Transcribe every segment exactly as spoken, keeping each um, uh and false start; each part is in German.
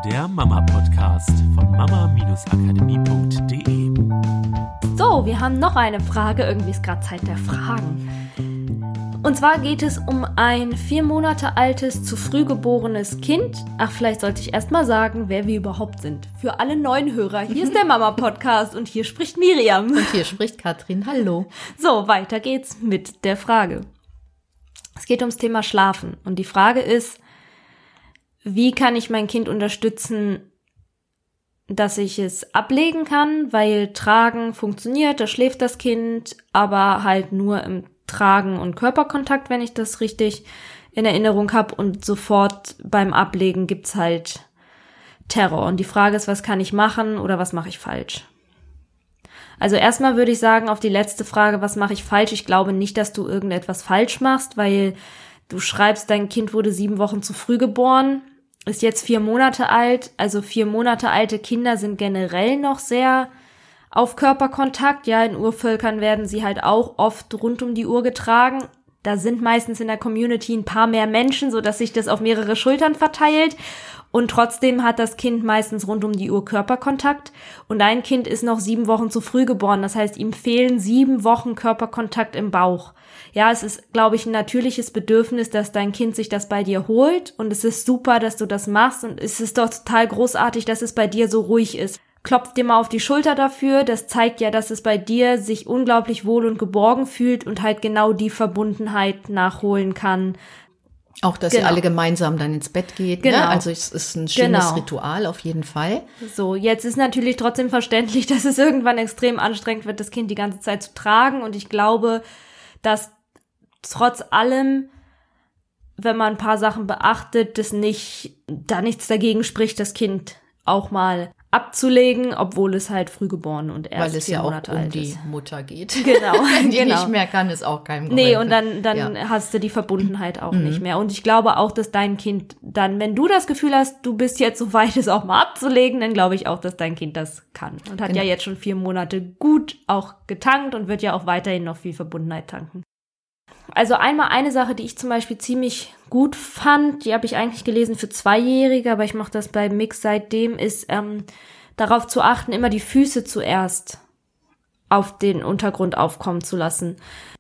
der Mama-Podcast von mama-akademie punkt de. So, wir haben noch eine Frage. Irgendwie ist gerade Zeit der Fragen. Und zwar geht es um ein vier Monate altes, zu früh geborenes Kind. Ach, vielleicht sollte ich erst mal sagen, wer wir überhaupt sind. Für alle neuen Hörer, hier ist der Mama-Podcast und hier spricht Miriam. Und hier spricht Katrin. Hallo. So, weiter geht's mit der Frage. Es geht ums Thema Schlafen. Und die Frage ist, wie kann ich mein Kind unterstützen, dass ich es ablegen kann, weil Tragen funktioniert, da schläft das Kind, aber halt nur im Tragen und Körperkontakt, wenn ich das richtig in Erinnerung habe, und sofort beim Ablegen gibt's halt Terror. Und die Frage ist, was kann ich machen oder was mache ich falsch? Also erstmal würde ich sagen, auf die letzte Frage, was mache ich falsch? Ich glaube nicht, dass du irgendetwas falsch machst, weil du schreibst, dein Kind wurde sieben Wochen zu früh geboren, ist jetzt vier Monate alt. Also vier Monate alte Kinder sind generell noch sehr auf Körperkontakt. Ja, in Urvölkern werden sie halt auch oft rund um die Uhr getragen. Da sind meistens in der Community ein paar mehr Menschen, sodass sich das auf mehrere Schultern verteilt. Und trotzdem hat das Kind meistens rund um die Uhr Körperkontakt. Und dein Kind ist noch sieben Wochen zu früh geboren. Das heißt, ihm fehlen sieben Wochen Körperkontakt im Bauch. Ja, es ist, glaube ich, ein natürliches Bedürfnis, dass dein Kind sich das bei dir holt. Und es ist super, dass du das machst. Und es ist doch total großartig, dass es bei dir so ruhig ist. Klopf dir mal auf die Schulter dafür. Das zeigt ja, dass es bei dir sich unglaublich wohl und geborgen fühlt und halt genau die Verbundenheit nachholen kann. Auch, dass Genau. ihr alle gemeinsam dann ins Bett geht. Genau. Ne? Also es ist ein schönes Genau. Ritual auf jeden Fall. So, jetzt ist natürlich trotzdem verständlich, dass es irgendwann extrem anstrengend wird, das Kind die ganze Zeit zu tragen. Und ich glaube, dass trotz allem, wenn man ein paar Sachen beachtet, das nicht, da nichts dagegen spricht, das Kind auch mal abzulegen, obwohl es halt früh geboren und erst Weil es vier ja auch Monate um alt die ist. Mutter geht. Genau, Wenn die genau. nicht mehr kann, ist auch kein Grund. Nee, und dann, dann Ja. hast du die Verbundenheit auch Mhm. nicht mehr. Und ich glaube auch, dass dein Kind dann, wenn du das Gefühl hast, du bist jetzt so weit, es auch mal abzulegen, dann glaube ich auch, dass dein Kind das kann. Und hat Genau. ja jetzt schon vier Monate gut auch getankt und wird ja auch weiterhin noch viel Verbundenheit tanken. Also einmal eine Sache, die ich zum Beispiel ziemlich gut fand, die habe ich eigentlich gelesen für Zweijährige, aber ich mache das bei Mix seitdem, ist ähm, darauf zu achten, immer die Füße zuerst auf den Untergrund aufkommen zu lassen.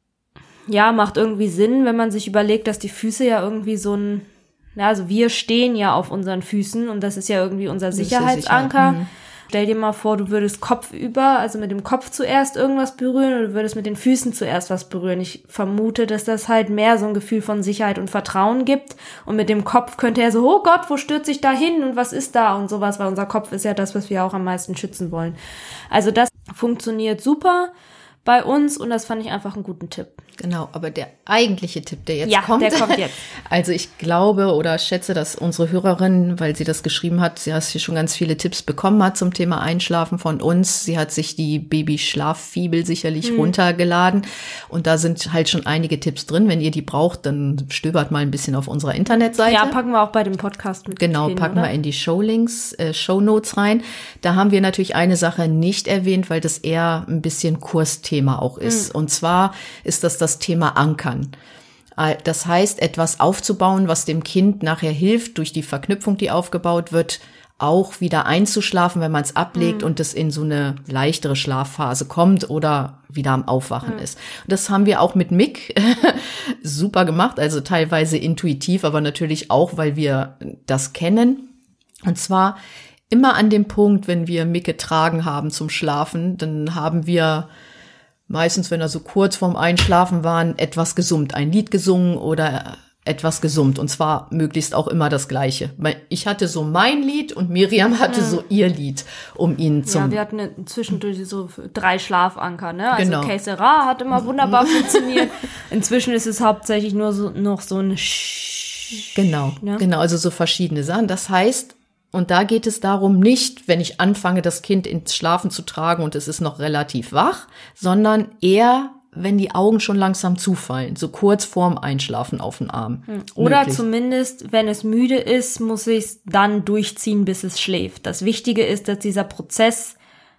Ja, macht irgendwie Sinn, wenn man sich überlegt, dass die Füße ja irgendwie so ein, ja, also wir stehen ja auf unseren Füßen und das ist ja irgendwie unser Das ist Sicherheitsanker. Sicherheit. Mhm. Stell dir mal vor, du würdest kopfüber, also mit dem Kopf zuerst irgendwas berühren oder du würdest mit den Füßen zuerst was berühren. Ich vermute, dass das halt mehr so ein Gefühl von Sicherheit und Vertrauen gibt. Und mit dem Kopf könnte er so, oh Gott, wo stürze ich da hin und was ist da und sowas, weil unser Kopf ist ja das, was wir auch am meisten schützen wollen. Also das funktioniert super bei uns und das fand ich einfach einen guten Tipp. Genau, aber der eigentliche Tipp, der jetzt Ja, kommt. der kommt jetzt. Also ich glaube oder schätze, dass unsere Hörerin, weil sie das geschrieben hat, sie hat hier schon ganz viele Tipps bekommen hat zum Thema Einschlafen von uns. Sie hat sich die Baby-Schlaffibel sicherlich Hm. runtergeladen und da sind halt schon einige Tipps drin. Wenn ihr die braucht, dann stöbert mal ein bisschen auf unserer Internetseite. Ja, packen wir auch bei dem Podcast mit. Genau, hin, packen oder? wir in die Showlinks, äh, Shownotes rein. Da haben wir natürlich eine Sache nicht erwähnt, weil das eher ein bisschen Kursthema auch ist. Mhm. Und zwar ist das das Thema Ankern. Das heißt, etwas aufzubauen, was dem Kind nachher hilft, durch die Verknüpfung, die aufgebaut wird, auch wieder einzuschlafen, wenn man es ablegt Mhm. und es in so eine leichtere Schlafphase kommt oder wieder am Aufwachen mhm. ist. Und das haben wir auch mit Mick super gemacht, also teilweise intuitiv, aber natürlich auch, weil wir das kennen. Und zwar immer an dem Punkt, wenn wir Mick getragen haben zum Schlafen, dann haben wir meistens, wenn er so kurz vorm Einschlafen waren, etwas gesummt, ein Lied gesungen oder etwas gesummt. Und zwar möglichst auch immer das Gleiche. Ich hatte so mein Lied und Miriam hatte mhm. so ihr Lied, um ihn zum... Ja, wir hatten zwischendurch so drei Schlafanker, ne? Also Genau. Que Sera hat immer wunderbar funktioniert. Inzwischen ist es hauptsächlich nur so noch so ein Sch. Genau, ne? genau, also so verschiedene Sachen. Das heißt, und da geht es darum, nicht, wenn ich anfange, das Kind ins Schlafen zu tragen und es ist noch relativ wach, sondern eher, wenn die Augen schon langsam zufallen, so kurz vorm Einschlafen auf den Arm. Oder Möglich. zumindest, wenn es müde ist, muss ich es dann durchziehen, bis es schläft. Das Wichtige ist, dass dieser Prozess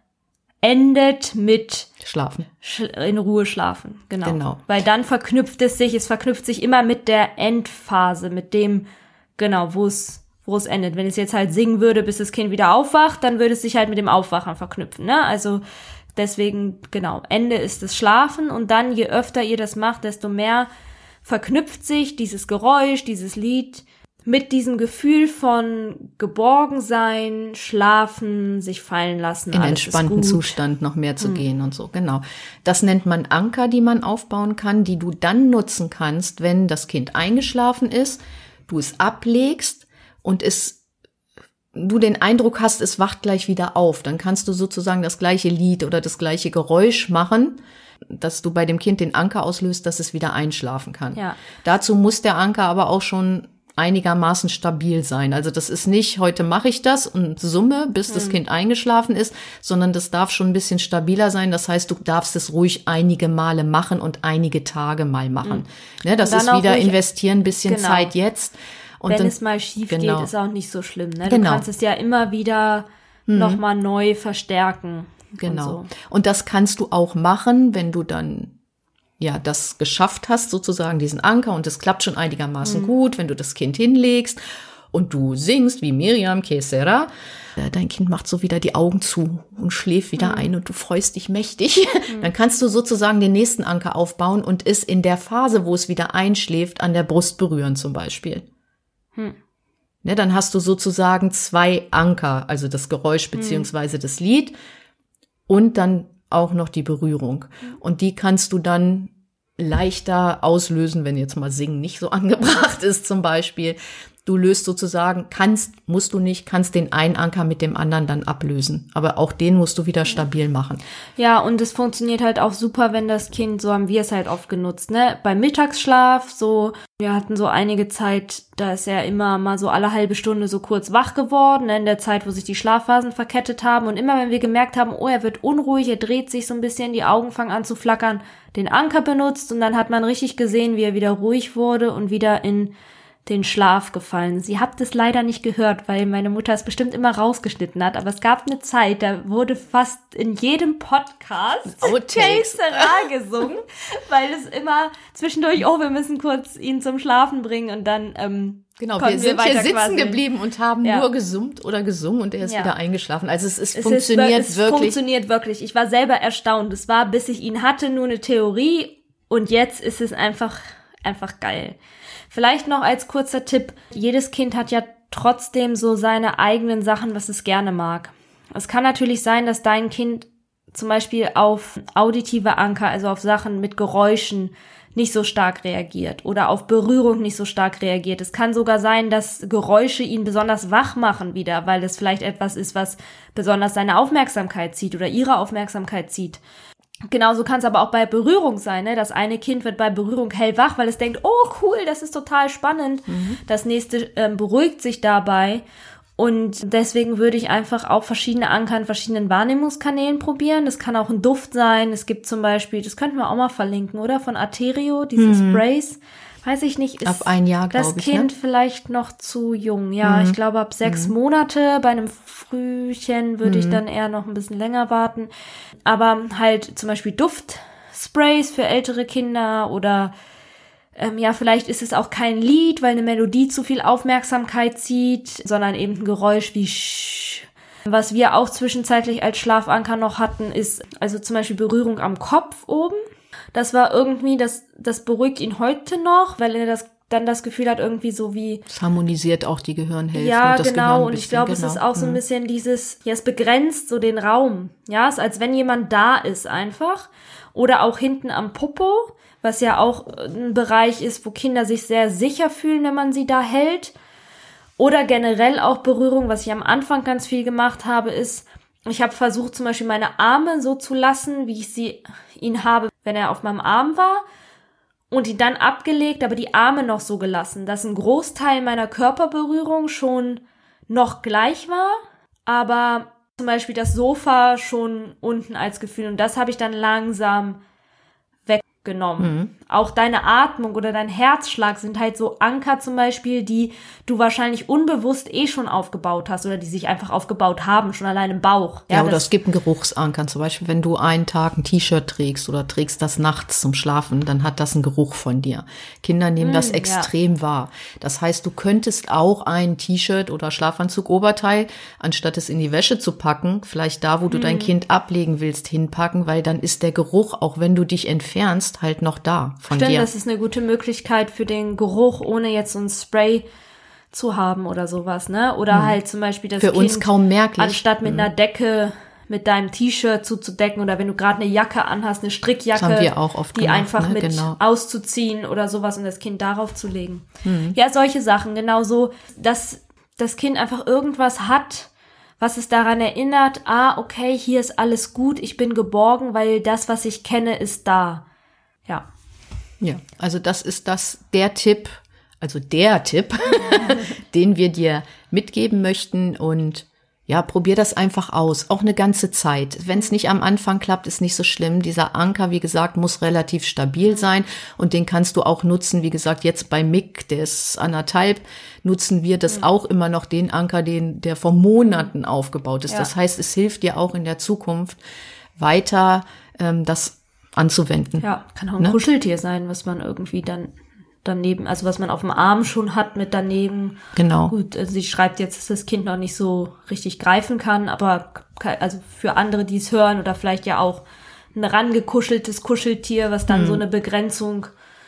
endet mit Schlafen. in Ruhe schlafen. Genau. Genau. Weil dann verknüpft es sich, es verknüpft sich immer mit der Endphase, mit dem, genau, wo es wo es endet. Wenn es jetzt halt singen würde, bis das Kind wieder aufwacht, dann würde es sich halt mit dem Aufwachen verknüpfen, ne? Also deswegen, genau, Ende ist das Schlafen und dann, je öfter ihr das macht, desto mehr verknüpft sich dieses Geräusch, dieses Lied mit diesem Gefühl von Geborgensein, Schlafen, sich fallen lassen. In entspannten Zustand noch mehr zu hm. gehen und so, genau. Das nennt man Anker, die man aufbauen kann, die du dann nutzen kannst, wenn das Kind eingeschlafen ist, du es ablegst und es, du den Eindruck hast, es wacht gleich wieder auf. Dann kannst du sozusagen das gleiche Lied oder das gleiche Geräusch machen, dass du bei dem Kind den Anker auslöst, dass es wieder einschlafen kann. Ja. Dazu muss der Anker aber auch schon einigermaßen stabil sein. Also das ist nicht, heute mache ich das und summe, bis hm. das Kind eingeschlafen ist, sondern das darf schon ein bisschen stabiler sein. Das heißt, du darfst es ruhig einige Male machen und einige Tage mal machen. Hm. Ne, das ist wieder investieren, ein bisschen genau. Zeit jetzt. Und wenn dann, es mal schief genau. geht, ist auch nicht so schlimm. Ne? Du genau. kannst es ja immer wieder hm. nochmal neu verstärken. Genau. Und, so. Und das kannst du auch machen, wenn du dann ja das geschafft hast, sozusagen diesen Anker, und es klappt schon einigermaßen mhm. gut, wenn du das Kind hinlegst und du singst wie Miriam Kesera, dein Kind macht so wieder die Augen zu und schläft wieder mhm. ein und du freust dich mächtig, mhm. dann kannst du sozusagen den nächsten Anker aufbauen und es in der Phase, wo es wieder einschläft, an der Brust berühren zum Beispiel. Mhm. Ne, dann hast du sozusagen zwei Anker, also das Geräusch beziehungsweise das Lied und dann auch noch die Berührung. Und die kannst du dann leichter auslösen, wenn jetzt mal Singen nicht so angebracht ist zum Beispiel. Du löst sozusagen, kannst, musst du nicht, kannst den einen Anker mit dem anderen dann ablösen. Aber auch den musst du wieder stabil machen. Ja, und es funktioniert halt auch super, wenn das Kind, so haben wir es halt oft genutzt, ne? Beim Mittagsschlaf, so, wir hatten so einige Zeit, da ist er immer mal so alle halbe Stunde so kurz wach geworden, ne? In der Zeit, wo sich die Schlafphasen verkettet haben. Und immer wenn wir gemerkt haben, oh, er wird unruhig, er dreht sich so ein bisschen, die Augen fangen an zu flackern, den Anker benutzt und dann hat man richtig gesehen, wie er wieder ruhig wurde und wieder in den Schlaf gefallen. Sie habt es leider nicht gehört, weil meine Mutter es bestimmt immer rausgeschnitten hat, aber es gab eine Zeit, da wurde fast in jedem Podcast Kesera gesungen, weil es immer zwischendurch, oh, wir müssen kurz ihn zum Schlafen bringen und dann ähm, Genau, wir sind wir hier sitzen quasi geblieben und haben ja. nur gesummt oder gesungen und er ist ja. wieder eingeschlafen. Also es, ist, es funktioniert ist, es wirklich. Es funktioniert wirklich. Ich war selber erstaunt. Es war, bis ich ihn hatte, nur eine Theorie und jetzt ist es einfach, einfach geil. Vielleicht noch als kurzer Tipp, jedes Kind hat ja trotzdem so seine eigenen Sachen, was es gerne mag. Es kann natürlich sein, dass dein Kind zum Beispiel auf auditive Anker, also auf Sachen mit Geräuschen, nicht so stark reagiert oder auf Berührung nicht so stark reagiert. Es kann sogar sein, dass Geräusche ihn besonders wach machen wieder, weil es vielleicht etwas ist, was besonders seine Aufmerksamkeit zieht oder ihre Aufmerksamkeit zieht. Genauso kann es aber auch bei Berührung sein, ne? Das eine Kind wird bei Berührung hellwach, weil es denkt, oh cool, das ist total spannend. Mhm. Das nächste ähm, beruhigt sich dabei. Und deswegen würde ich einfach auch verschiedene Anker in verschiedenen Wahrnehmungskanälen probieren. Das kann auch ein Duft sein. Es gibt zum Beispiel, das könnten wir auch mal verlinken, oder? Von Arterio, diese mhm. Sprays. Weiß ich nicht, ist ab ein Jahr, das ich, Kind ne? vielleicht noch zu jung? Ja, mhm. ich glaube ab sechs mhm. Monate. Bei einem Frühchen würde mhm. ich dann eher noch ein bisschen länger warten. Aber halt zum Beispiel Duftsprays für ältere Kinder oder ähm, ja, vielleicht ist es auch kein Lied, weil eine Melodie zu viel Aufmerksamkeit zieht, sondern eben ein Geräusch wie Sch. Was wir auch zwischenzeitlich als Schlafanker noch hatten, ist also zum Beispiel Berührung am Kopf oben. Das war irgendwie, das, das beruhigt ihn heute noch, weil er das dann das Gefühl hat, irgendwie so wie... Es harmonisiert auch die Gehirnhälften. Ja, und das genau. Gehirn ein und bisschen, ich glaube, genau. es ist auch so ein mhm. bisschen dieses, ja, es begrenzt so den Raum. Ja, es ist, als wenn jemand da ist einfach. Oder auch hinten am Popo, was ja auch ein Bereich ist, wo Kinder sich sehr sicher fühlen, wenn man sie da hält. Oder generell auch Berührung, was ich am Anfang ganz viel gemacht habe, ist, ich habe versucht, zum Beispiel meine Arme so zu lassen, wie ich sie ihn habe, wenn er auf meinem Arm war. Und ihn dann abgelegt, aber die Arme noch so gelassen, dass ein Großteil meiner Körperberührung schon noch gleich war, aber zum Beispiel das Sofa schon unten als Gefühl. Und das habe ich dann langsam weg. genommen. Mhm. Auch deine Atmung oder dein Herzschlag sind halt so Anker zum Beispiel, die du wahrscheinlich unbewusst eh schon aufgebaut hast oder die sich einfach aufgebaut haben, schon allein im Bauch. Ja, Ja, oder das, es gibt einen Geruchsanker. Zum Beispiel, wenn du einen Tag ein T-Shirt trägst oder trägst das nachts zum Schlafen, dann hat das einen Geruch von dir. Kinder nehmen das Mm, extrem wahr. Das heißt, du könntest auch ein T-Shirt oder Schlafanzug, Oberteil, anstatt es in die Wäsche zu packen, vielleicht da, wo du dein Kind ablegen willst, hinpacken, weil dann ist der Geruch, auch wenn du dich entfernst, halt noch da von Stimmt, dir. das ist eine gute Möglichkeit für den Geruch, ohne jetzt so ein Spray zu haben oder sowas, ne? Oder halt zum Beispiel das Für Kind, uns kaum merklich. anstatt mit einer Decke mit deinem T-Shirt zuzudecken oder wenn du gerade eine Jacke anhast, eine Strickjacke, Das haben wir auch oft die gemacht, einfach ne? mit Genau. auszuziehen oder sowas und das Kind darauf zu legen. Mhm. Ja, solche Sachen, genauso, dass das Kind einfach irgendwas hat, was es daran erinnert, ah, okay, hier ist alles gut, ich bin geborgen, weil das, was ich kenne, ist da. Ja. Ja, also das ist das der Tipp, also der Tipp, den wir dir mitgeben möchten und ja, probier das einfach aus, auch eine ganze Zeit. Wenn es nicht am Anfang klappt, ist nicht so schlimm. Dieser Anker, wie gesagt, muss relativ stabil sein und den kannst du auch nutzen. Wie gesagt, jetzt bei Mick, der ist anderthalb, nutzen wir das auch immer noch, den Anker, den der vor Monaten aufgebaut ist. Ja. Das heißt, es hilft dir auch in der Zukunft weiter, ähm, das anzuwenden. Ja, kann auch ein Ne? Kuscheltier sein, was man irgendwie dann daneben, also was man auf dem Arm schon hat mit daneben. Genau. Gut, also sie schreibt jetzt, dass das Kind noch nicht so richtig greifen kann, aber ke- also für andere, die es hören oder vielleicht ja auch ein rangekuscheltes Kuscheltier, was dann so eine Begrenzung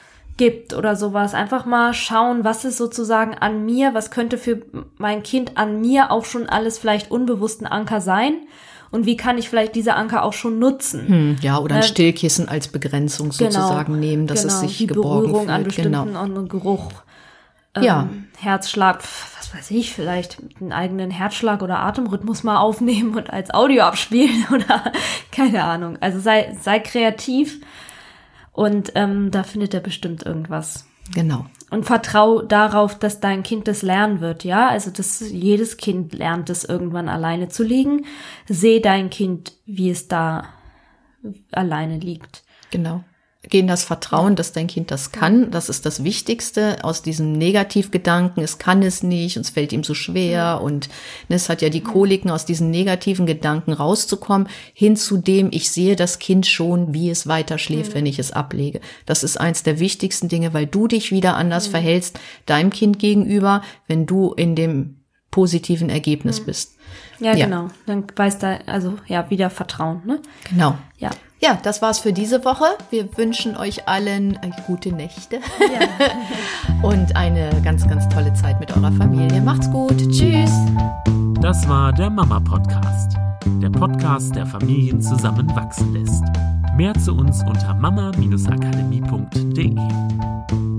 gibt oder sowas. Einfach mal schauen, was ist sozusagen an mir, was könnte für mein Kind an mir auch schon alles vielleicht unbewusst ein Anker sein und wie kann ich vielleicht diese Anker auch schon nutzen. Hm, ja, oder ein Äh, Stillkissen als Begrenzung sozusagen nehmen, dass genau, es sich die geborgen Berührung fühlt. an bestimmten Genau. und Geruch, ähm, Ja. Herzschlag, pf, was weiß ich, vielleicht einen eigenen Herzschlag oder Atemrhythmus mal aufnehmen und als Audio abspielen oder keine Ahnung. Also sei sei kreativ und ähm, da findet er bestimmt irgendwas. Genau. Und vertrau darauf, dass dein Kind das lernen wird, ja? Also, dass jedes Kind lernt es irgendwann alleine zu liegen. Seh dein Kind, wie es da alleine liegt. Genau. Geh in das Vertrauen, dass dein Kind das kann. Das ist das Wichtigste aus diesem Negativgedanken. Es kann es nicht und es fällt ihm so schwer. Und es hat ja die Koliken, aus diesen negativen Gedanken rauszukommen, hin zu dem, ich sehe das Kind schon, wie es weiter schläft, wenn ich es ablege. Das ist eins der wichtigsten Dinge, weil du dich wieder anders verhältst deinem Kind gegenüber, wenn du in dem positiven Ergebnis bist. Ja, Ja. genau. Dann weiß da, also, ja, wieder Vertrauen, ne? Genau. Ja. Ja, das war's für diese Woche. Wir wünschen euch allen äh, gute Nächte und eine ganz, ganz tolle Zeit mit eurer Familie. Macht's gut. Tschüss. Das war der Mama-Podcast. Der Podcast, der Familien zusammenwachsen lässt. Mehr zu uns unter mama Bindestrich akademie punkt de.